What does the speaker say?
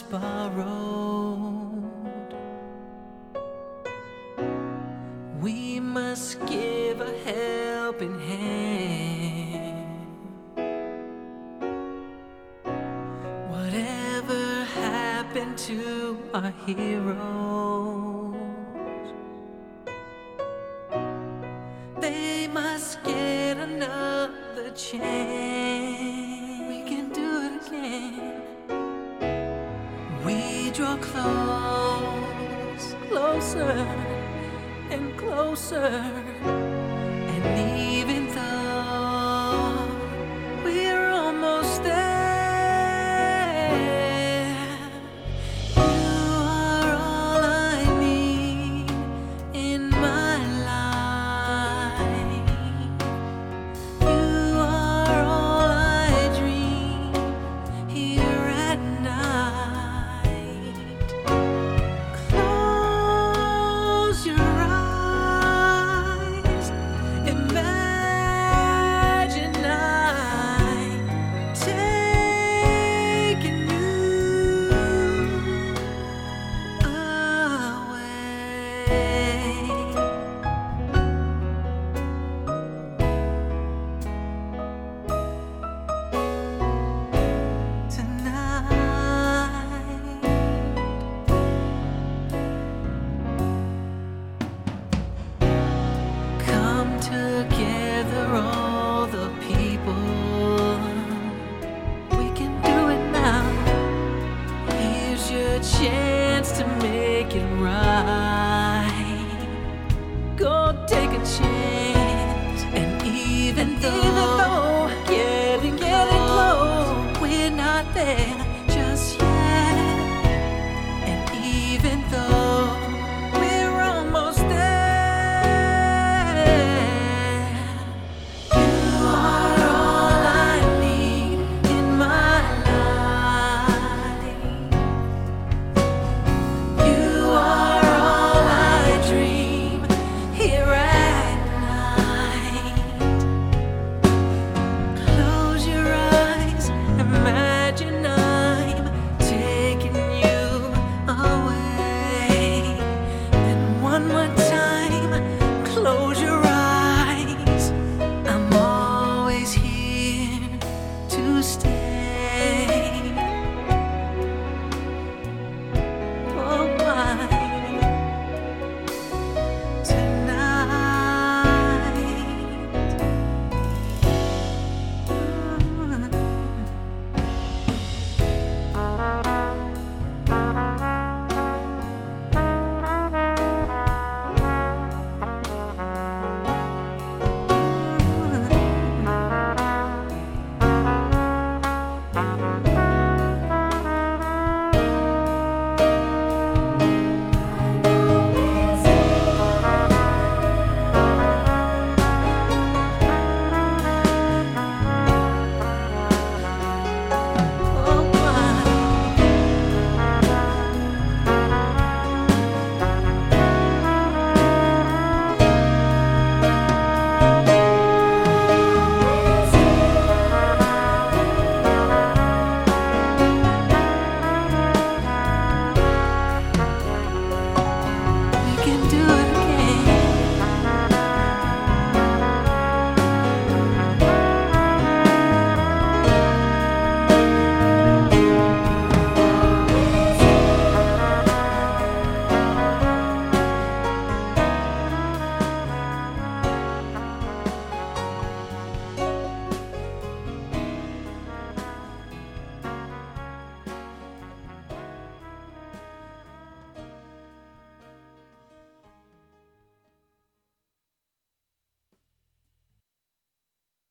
borrowed. We must give a helping hand. Whatever happened to our heroes? They must get another chance. We can do it again. We draw close, closer and closer. And even though we're almost there, you are all I need in my life. You are all I dream here at night. Close your eyes, imagine I'm taking you away. Tonight, come together, all the people. We can do it now. Here's your chance to make it right.